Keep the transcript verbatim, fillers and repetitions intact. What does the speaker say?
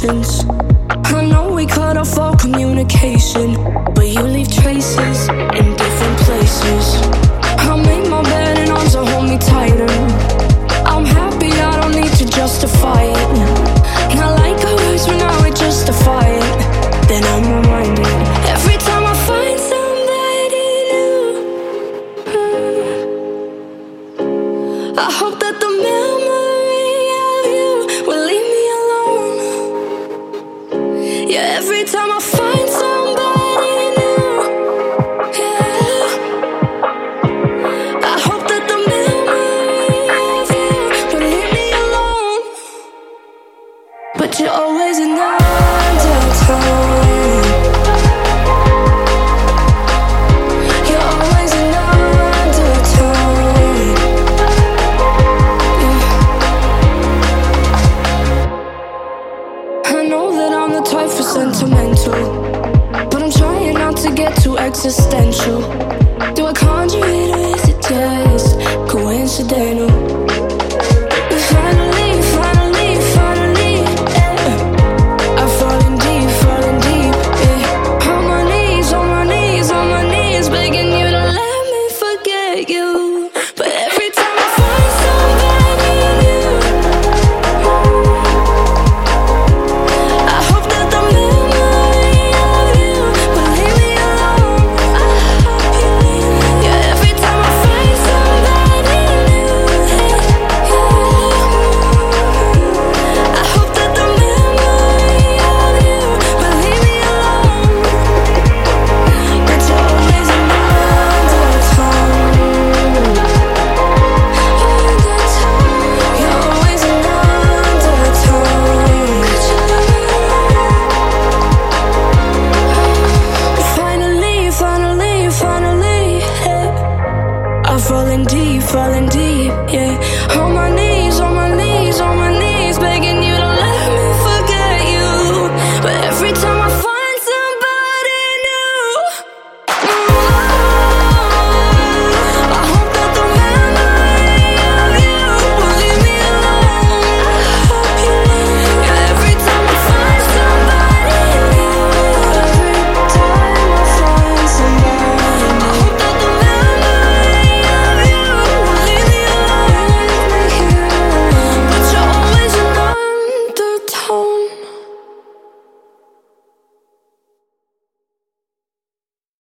patience. I know we cut off all communication, but you leave traces in different places. I make my bed and arms will hold me tighter. I'm happy, I don't need to justify it. Not like I was when I would justify it. Then I'm reminded every time I find somebody new. I hope that the memory of you will leave me alone. Yeah, every time I find somebody new, yeah, I hope that the memory of you will leave me alone. But you're always in undertone. You're always in undertone. Yeah. I know that I'm the type for sentimental, but I'm trying not to get too existential.